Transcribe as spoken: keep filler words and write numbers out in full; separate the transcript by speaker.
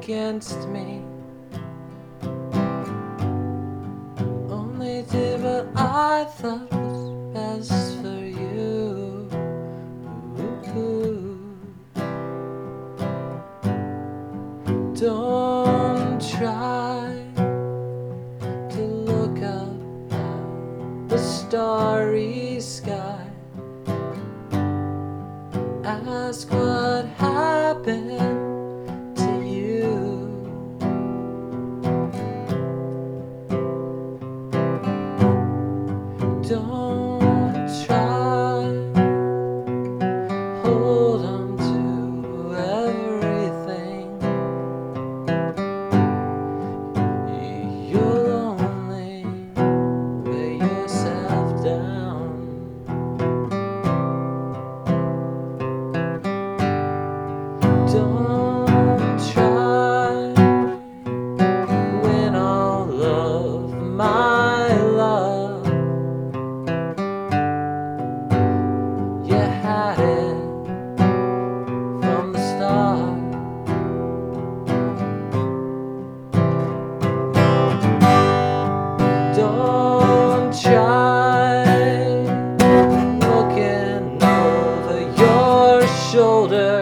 Speaker 1: against me. Only did what I thought was best for you. Don't try to look up at the starry sky. Ask what happened to you. Don't try, hold on to everything. You're lonely, weigh yourself down. Don't try, win all of my love. You had it from the start. Don't try looking over your shoulder.